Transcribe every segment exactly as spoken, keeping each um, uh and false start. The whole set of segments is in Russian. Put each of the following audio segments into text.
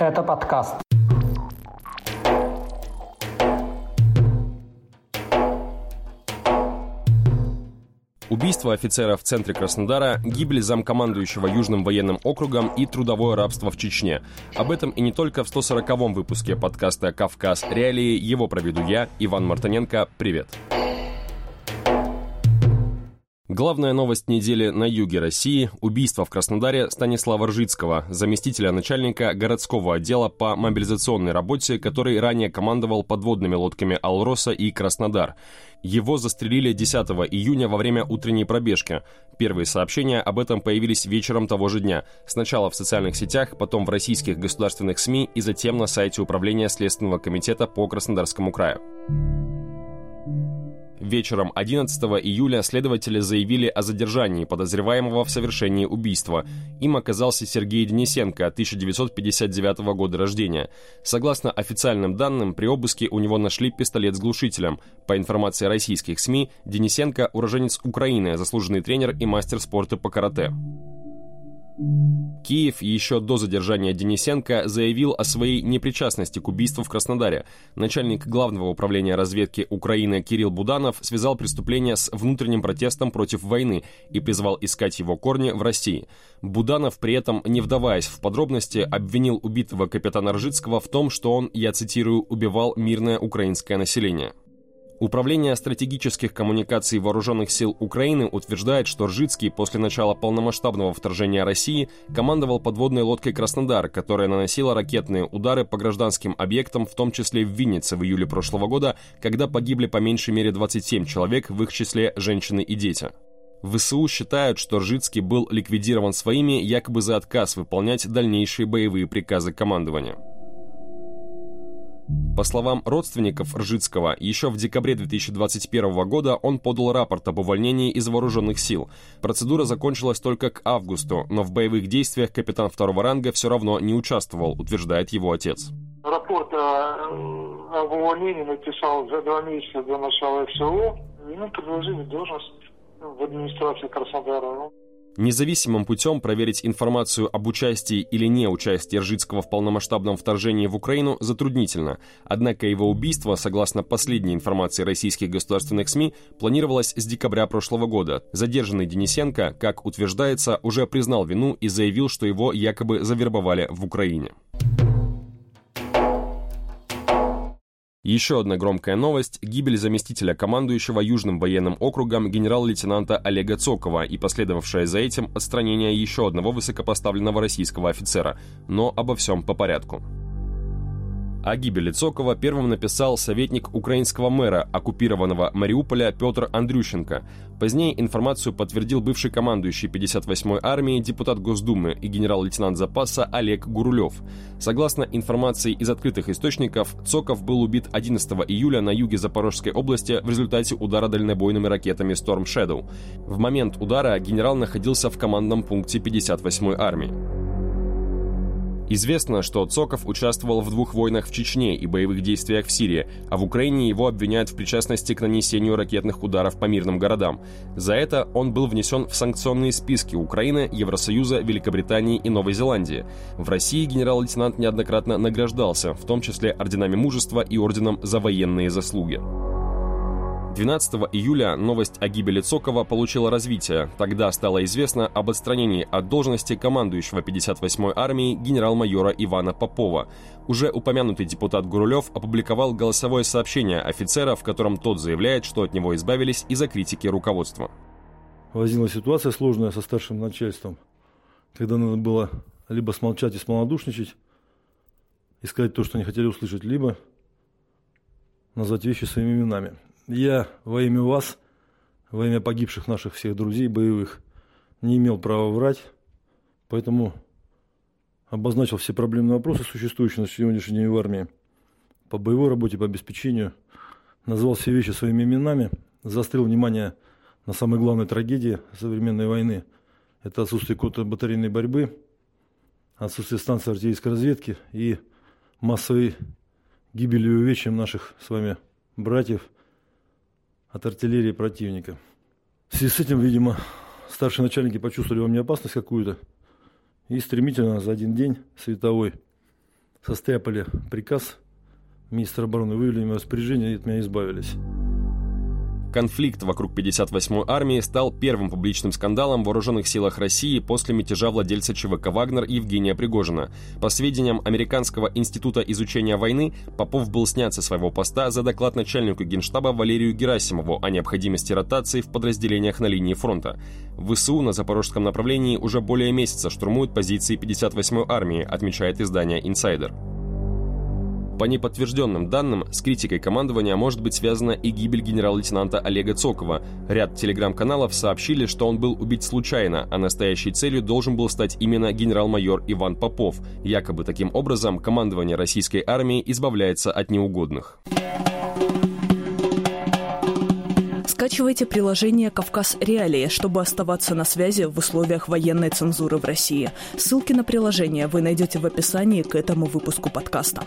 Это подкаст. Убийство офицера в центре Краснодара, гибель замкомандующего Южным военным округом и трудовое рабство в Чечне. Об этом и не только в сто сороковом выпуске подкаста «Кавказ. Реалии». Его проведу я, Иван Мартыненко. Привет. Главная новость недели на юге России – убийство в Краснодаре Станислава Ржицкого, заместителя начальника городского отдела по мобилизационной работе, который ранее командовал подводными лодками «Алроса» и «Краснодар». Его застрелили десятого июня во время утренней пробежки. Первые сообщения об этом появились вечером того же дня. Сначала в социальных сетях, потом в российских государственных СМИ и затем на сайте Управления Следственного комитета по Краснодарскому краю. Вечером одиннадцатого июля следователи заявили о задержании подозреваемого в совершении убийства. Им оказался Сергей Денисенко, тысяча девятьсот пятьдесят девятого года рождения. Согласно официальным данным, при обыске у него нашли пистолет с глушителем. По информации российских СМИ, Денисенко – уроженец Украины, заслуженный тренер и мастер спорта по карате. Киев еще до задержания Денисенко заявил о своей непричастности к убийству в Краснодаре. Начальник Главного управления разведки Украины Кирилл Буданов связал преступление с внутренним протестом против войны и призвал искать его корни в России. Буданов при этом, не вдаваясь в подробности, обвинил убитого капитана Ржицкого в том, что он, я цитирую, «убивал мирное украинское население». Управление стратегических коммуникаций Вооруженных сил Украины утверждает, что Ржицкий после начала полномасштабного вторжения России командовал подводной лодкой «Краснодар», которая наносила ракетные удары по гражданским объектам, в том числе в Виннице в июле прошлого года, когда погибли по меньшей мере двадцать семь человек, в их числе женщины и дети. ВСУ считают, что Ржицкий был ликвидирован своими якобы за отказ выполнять дальнейшие боевые приказы командования. По словам родственников Ржицкого, еще в декабре две тысячи двадцать первого года он подал рапорт об увольнении из вооруженных сил. Процедура закончилась только к августу, но в боевых действиях капитан второго ранга все равно не участвовал, утверждает его отец. Рапорт о, об увольнении написал за два месяца до начала ФСО. Ему предложили должность в администрации Краснодара. Независимым путем проверить информацию об участии или неучастии Ржицкого в полномасштабном вторжении в Украину затруднительно. Однако его убийство, согласно последней информации российских государственных СМИ, планировалось с декабря прошлого года. Задержанный Денисенко, как утверждается, уже признал вину и заявил, что его якобы завербовали в Украине. Еще одна громкая новость – гибель заместителя командующего Южным военным округом генерал-лейтенанта Олега Цокова и последовавшее за этим отстранение еще одного высокопоставленного российского офицера. Но обо всем по порядку. О гибели Цокова первым написал советник украинского мэра оккупированного Мариуполя Петр Андрющенко. Позднее информацию подтвердил бывший командующий пятьдесят восьмой армией, депутат Госдумы и генерал-лейтенант запаса Олег Гурулев. Согласно информации из открытых источников, Цоков был убит одиннадцатого июля на юге Запорожской области в результате удара дальнобойными ракетами Storm Shadow. В момент удара генерал находился в командном пункте пятьдесят восьмой армии. Известно, что Цоков участвовал в двух войнах в Чечне и боевых действиях в Сирии, а в Украине его обвиняют в причастности к нанесению ракетных ударов по мирным городам. За это он был внесен в санкционные списки Украины, Евросоюза, Великобритании и Новой Зеландии. В России генерал-лейтенант неоднократно награждался, в том числе орденами Мужества и орденом за военные заслуги. двенадцатого июля новость о гибели Цокова получила развитие. Тогда стало известно об отстранении от должности командующего пятьдесят восьмой армией генерал-майора Ивана Попова. Уже упомянутый депутат Гурулев опубликовал голосовое сообщение офицера, в котором тот заявляет, что от него избавились из-за критики руководства. Возникла ситуация сложная со старшим начальством, когда надо было либо смолчать и смолодушничать, и сказать то, что они хотели услышать, либо назвать вещи своими именами. Я во имя вас, во имя погибших наших всех друзей боевых, не имел права врать, поэтому обозначил все проблемные вопросы, существующие на сегодняшний день в армии, по боевой работе, по обеспечению, назвал все вещи своими именами, заострил внимание на самой главной трагедии современной войны. Это отсутствие контрбатарейной борьбы, отсутствие станции артиллерийской разведки и массовой гибели и увечьям наших с вами братьев от артиллерии противника. В связи с этим, видимо, старшие начальники почувствовали во мне опасность какую-то и стремительно за один день световой состряпали приказ министра обороны, вывели меня в распоряжение и от меня избавились. Конфликт вокруг пятьдесят восьмой армии стал первым публичным скандалом в вооруженных силах России после мятежа владельца ЧВК «Вагнер» Евгения Пригожина. По сведениям Американского института изучения войны, Попов был снят со своего поста за доклад начальнику Генштаба Валерию Герасимову о необходимости ротации в подразделениях на линии фронта. ВСУ на запорожском направлении уже более месяца штурмуют позиции пятьдесят восьмой армии, отмечает издание «Инсайдер». По неподтвержденным данным, с критикой командования может быть связана и гибель генерал-лейтенанта Олега Цокова. Ряд телеграм-каналов сообщили, что он был убит случайно, а настоящей целью должен был стать именно генерал-майор Иван Попов. Якобы таким образом командование российской армии избавляется от неугодных. Скачивайте приложение «Кавказ Реалии», чтобы оставаться на связи в условиях военной цензуры в России. Ссылки на приложение вы найдете в описании к этому выпуску подкаста.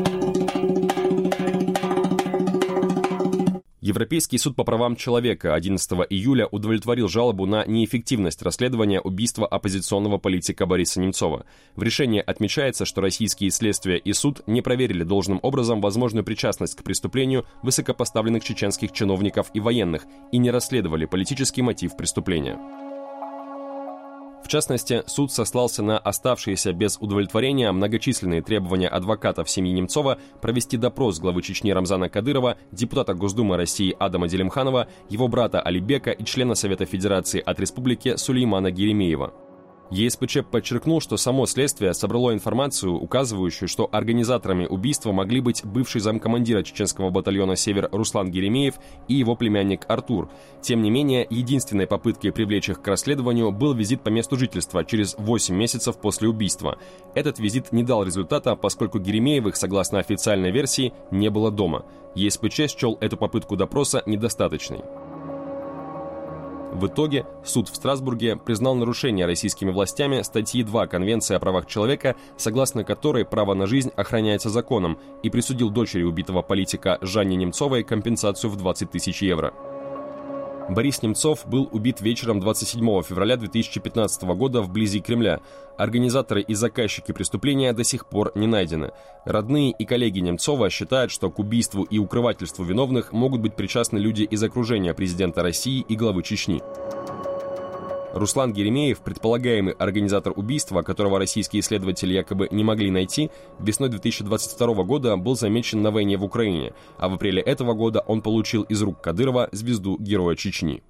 Европейский суд по правам человека одиннадцатого июля удовлетворил жалобу на неэффективность расследования убийства оппозиционного политика Бориса Немцова. В решении отмечается, что российские следствия и суд не проверили должным образом возможную причастность к преступлению высокопоставленных чеченских чиновников и военных и не расследовали политический мотив преступления. В частности, суд сослался на оставшиеся без удовлетворения многочисленные требования адвокатов семьи Немцова провести допрос главы Чечни Рамзана Кадырова, депутата Госдумы России Адама Делимханова, его брата Алибека и члена Совета Федерации от Республики Сулеймана Геремеева. ЕСПЧ подчеркнул, что само следствие собрало информацию, указывающую, что организаторами убийства могли быть бывший замкомандира чеченского батальона «Север» Руслан Геремеев и его племянник Артур. Тем не менее, единственной попыткой привлечь их к расследованию был визит по месту жительства через восемь месяцев после убийства. Этот визит не дал результата, поскольку Геремеевых, согласно официальной версии, не было дома. ЕСПЧ счел эту попытку допроса недостаточной. В итоге суд в Страсбурге признал нарушение российскими властями статьи два Конвенции о правах человека, согласно которой право на жизнь охраняется законом, и присудил дочери убитого политика Жанне Немцовой компенсацию в двадцать тысяч евро. Борис Немцов был убит вечером двадцать седьмого февраля две тысячи пятнадцатого года вблизи Кремля. Организаторы и заказчики преступления до сих пор не найдены. Родные и коллеги Немцова считают, что к убийству и укрывательству виновных могут быть причастны люди из окружения президента России и главы Чечни. Руслан Геремеев, предполагаемый организатор убийства, которого российские следователи якобы не могли найти, весной две тысячи двадцать второго года был замечен на войне в Украине, а в апреле этого года он получил из рук Кадырова звезду Героя Чечни.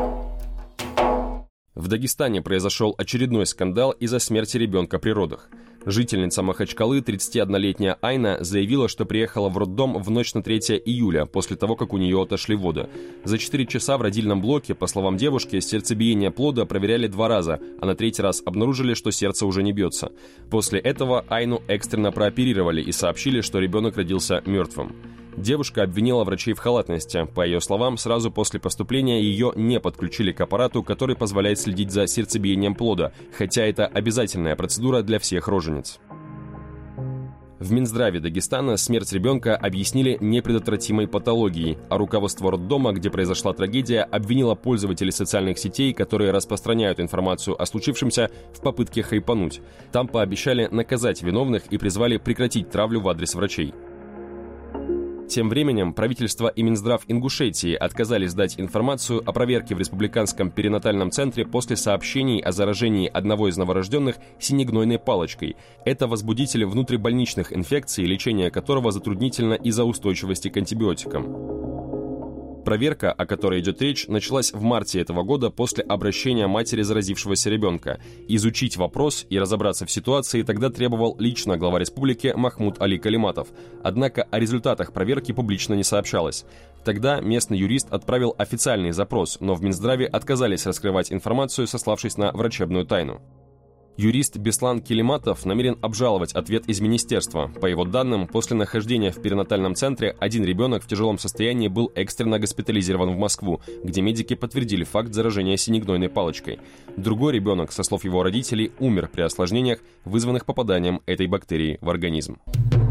В Дагестане произошел очередной скандал из-за смерти ребенка при родах. Жительница Махачкалы, тридцатиоднолетняя Айна, заявила, что приехала в роддом в ночь на третье июля, после того, как у нее отошли воды. За четыре часа в родильном блоке, по словам девушки, сердцебиение плода проверяли два раза, а на третий раз обнаружили, что сердце уже не бьется. После этого Айну экстренно прооперировали и сообщили, что ребенок родился мертвым. Девушка обвинила врачей в халатности. По ее словам, сразу после поступления ее не подключили к аппарату, который позволяет следить за сердцебиением плода, хотя это обязательная процедура для всех рожениц. В Минздраве Дагестана смерть ребенка объяснили непредотвратимой патологией, а руководство роддома, где произошла трагедия, обвинило пользователей социальных сетей, которые распространяют информацию о случившемся, в попытке хайпануть. Там пообещали наказать виновных и призвали прекратить травлю в адрес врачей. Тем временем правительство и Минздрав Ингушетии отказались дать информацию о проверке в республиканском перинатальном центре после сообщений о заражении одного из новорожденных синегнойной палочкой. Это возбудитель внутрибольничных инфекций, лечение которого затруднительно из-за устойчивости к антибиотикам. Проверка, о которой идет речь, началась в марте этого года после обращения матери заразившегося ребенка. Изучить вопрос и разобраться в ситуации тогда требовал лично глава республики Махмуд Али Калиматов. Однако о результатах проверки публично не сообщалось. Тогда местный юрист отправил официальный запрос, но в Минздраве отказались раскрывать информацию, сославшись на врачебную тайну. Юрист Беслан Килиматов намерен обжаловать ответ из министерства. По его данным, после нахождения в перинатальном центре один ребенок в тяжелом состоянии был экстренно госпитализирован в Москву, где медики подтвердили факт заражения синегнойной палочкой. Другой ребенок, со слов его родителей, умер при осложнениях, вызванных попаданием этой бактерии в организм.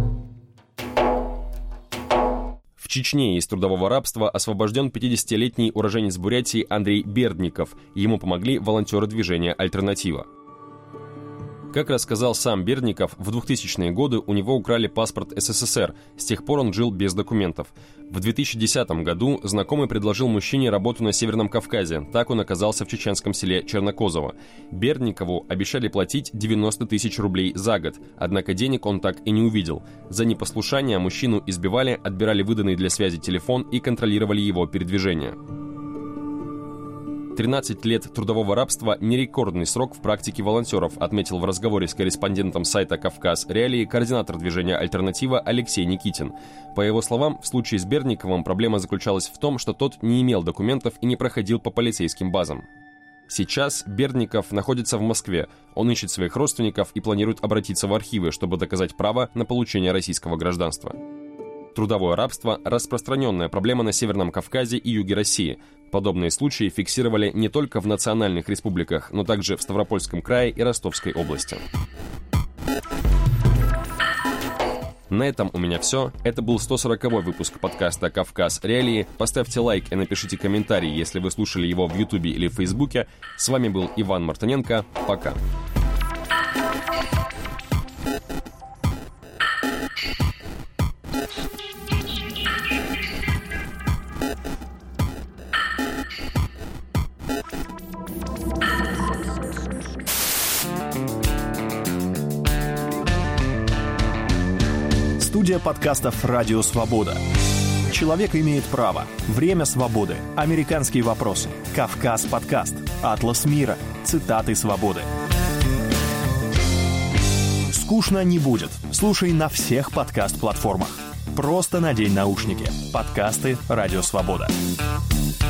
В Чечне из трудового рабства освобожден пятидесятилетний уроженец Бурятии Андрей Бердников. Ему помогли волонтеры движения «Альтернатива». Как рассказал сам Бердников, в двухтысячные годы у него украли паспорт эс эс эс эр, с тех пор он жил без документов. В две тысячи десятом году знакомый предложил мужчине работу на Северном Кавказе, так он оказался в чеченском селе Чернокозово. Бердникову обещали платить девяносто тысяч рублей за год, однако денег он так и не увидел. За непослушание мужчину избивали, отбирали выданный для связи телефон и контролировали его передвижение. тринадцать лет трудового рабства – не рекордный срок в практике волонтеров, отметил в разговоре с корреспондентом сайта «Кавказ Реалии» координатор движения «Альтернатива» Алексей Никитин. По его словам, в случае с Бердниковым проблема заключалась в том, что тот не имел документов и не проходил по полицейским базам. Сейчас Бердников находится в Москве. Он ищет своих родственников и планирует обратиться в архивы, чтобы доказать право на получение российского гражданства. Трудовое рабство – распространенная проблема на Северном Кавказе и юге России. Подобные случаи фиксировали не только в национальных республиках, но также в Ставропольском крае и Ростовской области. На этом у меня все. Это был сто сороковой выпуск подкаста «Кавказ Реалии». Поставьте лайк и напишите комментарий, если вы слушали его в Ютубе или в Фейсбуке. С вами был Иван Мартыненко. Пока. Студия подкастов «Радио Свобода». Человек имеет право. Время свободы. Американские вопросы. Кавказ подкаст. Атлас мира. Цитаты свободы. Скучно не будет. Слушай на всех подкаст-платформах. Просто надень наушники. Подкасты «Радио Свобода».